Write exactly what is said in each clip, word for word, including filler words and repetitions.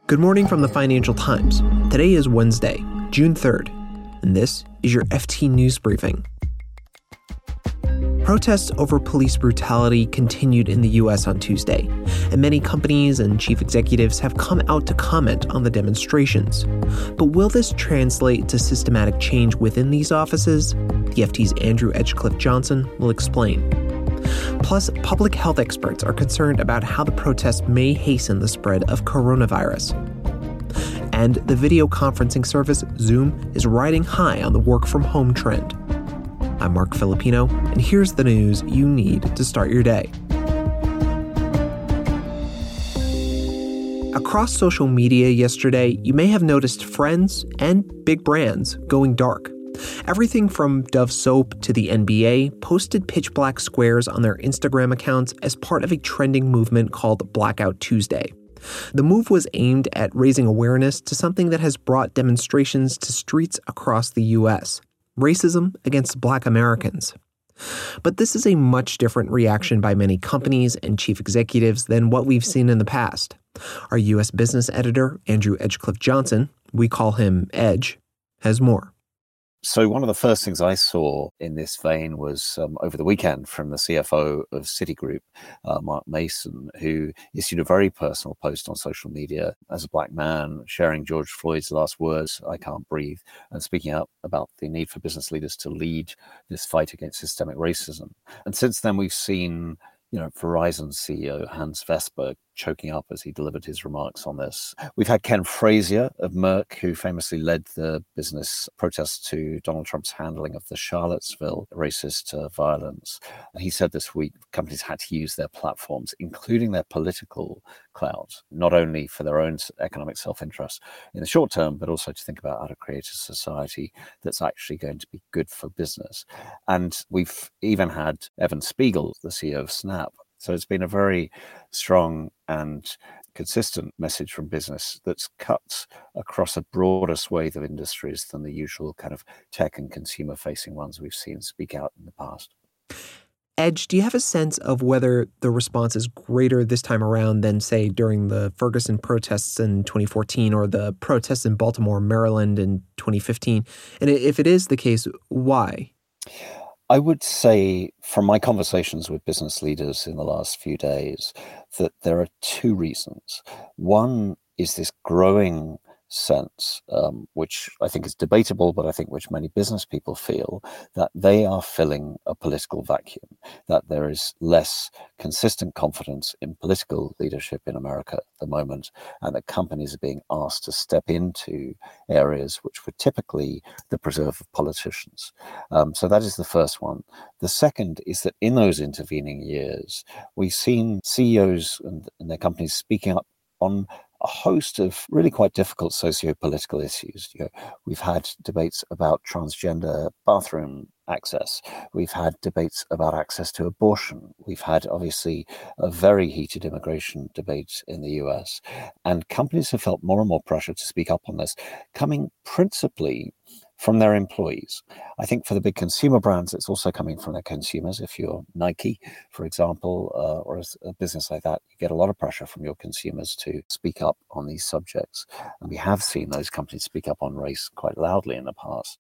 Good morning from the Financial Times. Today is Wednesday, June third, and this is your F T News Briefing. Protests over police brutality continued in the U S on Tuesday, and many companies and chief executives have come out to comment on the demonstrations. But will this translate to systematic change within these offices? The F T's Andrew Edgecliffe Johnson will explain. Plus, public health experts are concerned about how the protests may hasten the spread of coronavirus. And the video conferencing service Zoom is riding high on the work-from-home trend. I'm Mark Filipino, and here's the news you need to start your day. Across social media yesterday, you may have noticed friends and big brands going dark. Everything from Dove Soap to the N B A posted pitch black squares on their Instagram accounts as part of a trending movement called Blackout Tuesday. The move was aimed at raising awareness to something that has brought demonstrations to streets across the U S: racism against Black Americans. But this is a much different reaction by many companies and chief executives than what we've seen in the past. Our U S business editor, Andrew Edgecliffe Johnson, we call him Edge, has more. So one of the first things I saw in this vein was um, over the weekend from the C F O of Citigroup, uh, Mark Mason, who issued a very personal post on social media as a Black man, sharing George Floyd's last words, "I can't breathe," and speaking out about the need for business leaders to lead this fight against systemic racism. And since then, we've seen you know, Verizon C E O Hans Vestberg choking up as he delivered his remarks on this. We've had Ken Frazier of Merck, who famously led the business protests to Donald Trump's handling of the Charlottesville racist uh, violence. And he said this week companies had to use their platforms, including their political clout, not only for their own economic self-interest in the short term, but also to think about how to create a society that's actually going to be good for business. And we've even had Evan Spiegel, the C E O of Snap. So it's been a very strong and consistent message from business that's cut across a broader swathe of industries than the usual kind of tech and consumer-facing ones we've seen speak out in the past. Edge, do you have a sense of whether the response is greater this time around than, say, during the Ferguson protests in twenty fourteen or the protests in Baltimore, Maryland in twenty fifteen? And if it is the case, why? I would say from my conversations with business leaders in the last few days that there are two reasons. One is this growing sense, um, which I think is debatable, but I think which many business people feel, that they are filling a political vacuum, that there is less consistent confidence in political leadership in America at the moment, and that companies are being asked to step into areas which were typically the preserve of politicians. Um, so that is the first one. The second is that in those intervening years, we've seen C E Os and, and their companies speaking up on a host of really quite difficult socio-political issues. You know, we've had debates about transgender bathroom access. We've had debates about access to abortion. We've had, obviously, a very heated immigration debate in the U S. And companies have felt more and more pressure to speak up on this, coming principally from their employees. I think for the big consumer brands, it's also coming from their consumers. If you're Nike, for example, uh, or a business like that, you get a lot of pressure from your consumers to speak up on these subjects. And we have seen those companies speak up on race quite loudly in the past.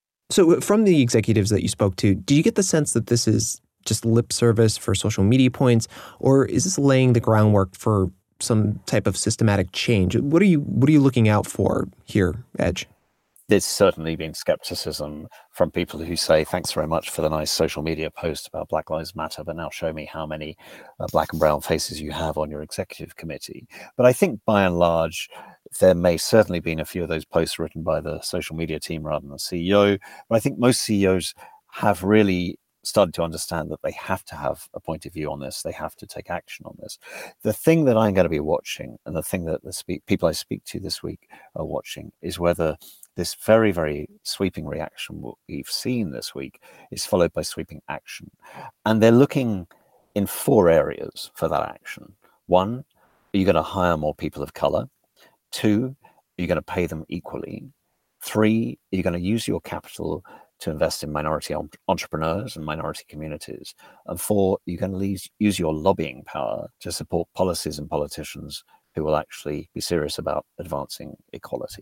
So from the executives that you spoke to, do you get the sense that this is just lip service for social media points, or is this laying the groundwork for some type of systematic change? What are you what are you looking out for here, Edge? There's certainly been skepticism from people who say, thanks very much for the nice social media post about Black Lives Matter, but now show me how many uh, black and brown faces you have on your executive committee. But I think by and large, there may certainly been a few of those posts written by the social media team rather than the C E O. But I think most C E Os have really started to understand that they have to have a point of view on this. They have to take action on this. The thing that I'm going to be watching, and the thing that the speak, people I speak to this week are watching, is whether this very, very sweeping reaction what we've seen this week is followed by sweeping action. And they're looking in four areas for that action. One, are you going to hire more people of color? Two, are you going to pay them equally? Three, are you going to use your capital to invest in minority entrepreneurs and minority communities? And four, you can use your lobbying power to support policies and politicians who will actually be serious about advancing equality.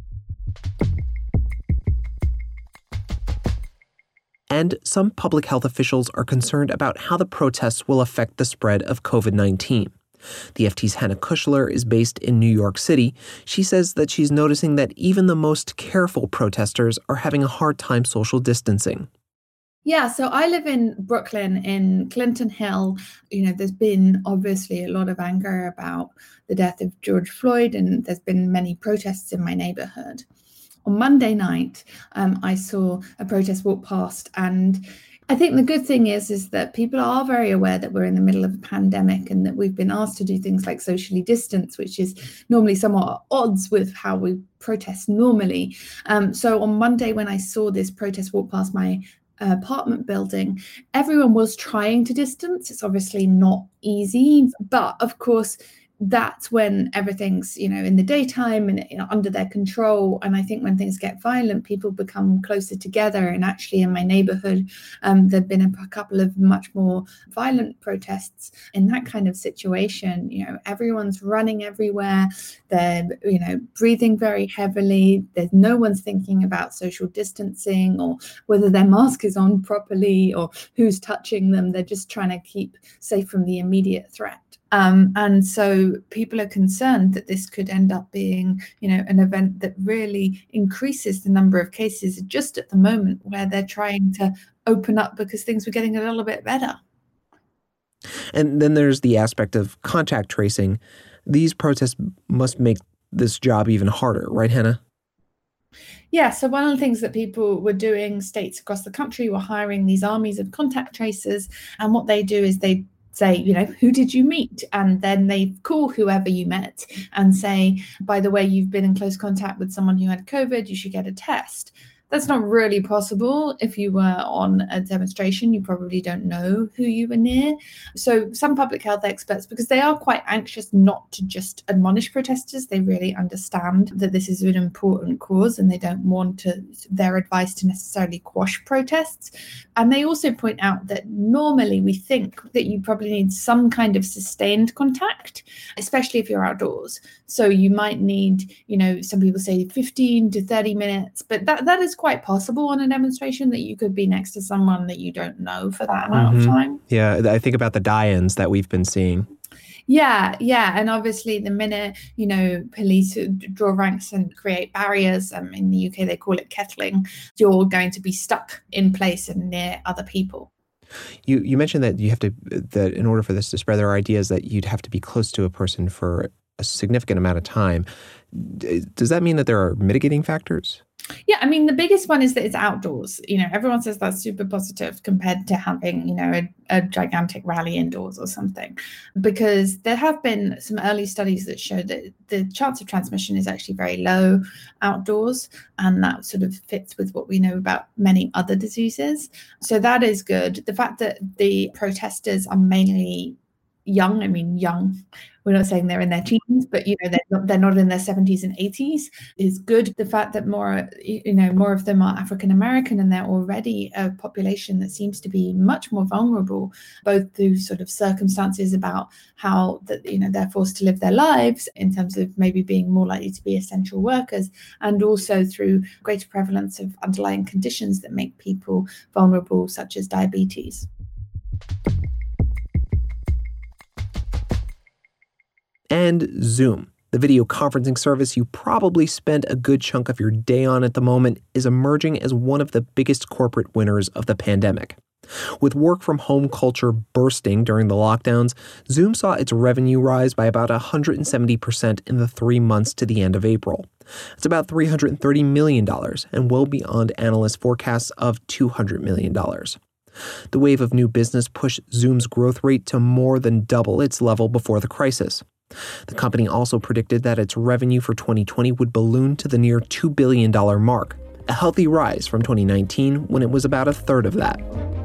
And some public health officials are concerned about how the protests will affect the spread of covid nineteen. The F T's Hannah Kushler is based in New York City. She says that she's noticing that even the most careful protesters are having a hard time social distancing. Yeah, so I live in Brooklyn, in Clinton Hill. You know, there's been obviously a lot of anger about the death of George Floyd, and there's been many protests in my neighborhood. On Monday night, um, I saw a protest walk past, and I think the good thing is, is that people are very aware that we're in the middle of a pandemic and that we've been asked to do things like socially distance, which is normally somewhat at odds with how we protest normally. Um, so on Monday, when I saw this protest walk past my apartment building, everyone was trying to distance. It's obviously not easy, but of course, that's when everything's, you know, in the daytime and, you know, under their control. And I think when things get violent, people become closer together. And actually in my neighborhood, um, there've been a couple of much more violent protests. In that kind of situation, you know, everyone's running everywhere. They're, you know, breathing very heavily. There's no one's thinking about social distancing or whether their mask is on properly or who's touching them. They're just trying to keep safe from the immediate threat. Um, and so people are concerned that this could end up being, you know, an event that really increases the number of cases just at the moment where they're trying to open up because things were getting a little bit better. And then there's the aspect of contact tracing. These protests must make this job even harder, right, Hannah? Yeah, so one of the things that people were doing, states across the country were hiring these armies of contact tracers. And what they do is they say, you know, who did you meet? And then they call whoever you met and say, by the way, you've been in close contact with someone who had COVID, you should get a test. That's not really possible. If you were on a demonstration, you probably don't know who you were near. So some public health experts, because they are quite anxious not to just admonish protesters, they really understand that this is an important cause and they don't want to, their advice to necessarily quash protests. And they also point out that normally we think that you probably need some kind of sustained contact, especially if you're outdoors. So you might need, you know, some people say fifteen to thirty minutes, but that, that is quite possible on a demonstration that you could be next to someone that you don't know for that amount mm-hmm. of time. Yeah, I think about the die-ins that we've been seeing. Yeah, yeah. And obviously the minute, you know, police draw ranks and create barriers, um, in the U K they call it kettling, you're going to be stuck in place and near other people. You you mentioned that you have to, that in order for this to spread, there are ideas that you'd have to be close to a person for a significant amount of time. Does that mean that there are mitigating factors? Yeah, I mean, the biggest one is that it's outdoors. You know, everyone says that's super positive compared to having, you know, a, a gigantic rally indoors or something, because there have been some early studies that show that the chance of transmission is actually very low outdoors. And that sort of fits with what we know about many other diseases. So that is good. The fact that the protesters are mainly young, I mean, young, we're not saying they're in their teens, but, you know, they're not, they're not in their seventies and eighties is good. The fact that more, you know, more of them are African-American and they're already a population that seems to be much more vulnerable, both through sort of circumstances about how that, you know, they're forced to live their lives in terms of maybe being more likely to be essential workers, and also through greater prevalence of underlying conditions that make people vulnerable, such as diabetes. And Zoom, the video conferencing service you probably spend a good chunk of your day on at the moment, is emerging as one of the biggest corporate winners of the pandemic. With work-from-home culture bursting during the lockdowns, Zoom saw its revenue rise by about one hundred seventy percent in the three months to the end of April. It's about three hundred thirty million dollars and well beyond analyst forecasts of two hundred million dollars. The wave of new business pushed Zoom's growth rate to more than double its level before the crisis. The company also predicted that its revenue for twenty twenty would balloon to the near two billion dollars mark, a healthy rise from twenty nineteen when it was about a third of that.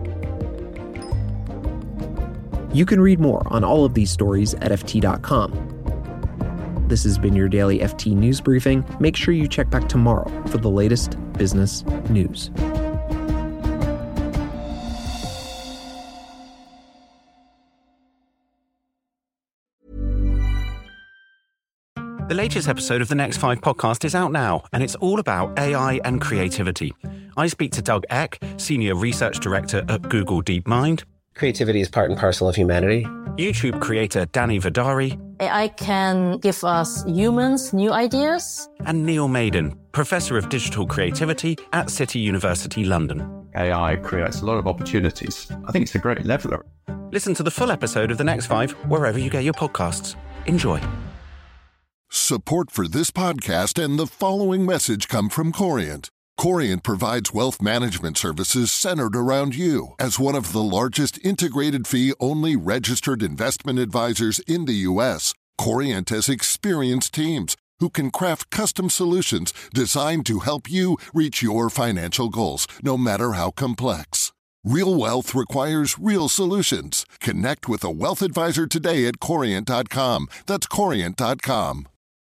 You can read more on all of these stories at F T dot com. This has been your daily F T News Briefing. Make sure you check back tomorrow for the latest business news. The latest episode of the Next Five podcast is out now, and it's all about A I and creativity. I speak to Doug Eck, Senior Research Director at Google DeepMind. Creativity is part and parcel of humanity. YouTube creator Danny Vidari. A I can give us humans new ideas. And Neil Maiden, Professor of Digital Creativity at City University London. A I creates a lot of opportunities. I think it's a great leveler. Listen to the full episode of The Next Five wherever you get your podcasts. Enjoy. Support for this podcast and the following message come from Corient. Corient provides wealth management services centered around you. As one of the largest integrated fee-only registered investment advisors in the U S, Corient has experienced teams who can craft custom solutions designed to help you reach your financial goals, no matter how complex. Real wealth requires real solutions. Connect with a wealth advisor today at Corient dot com. That's Corient dot com.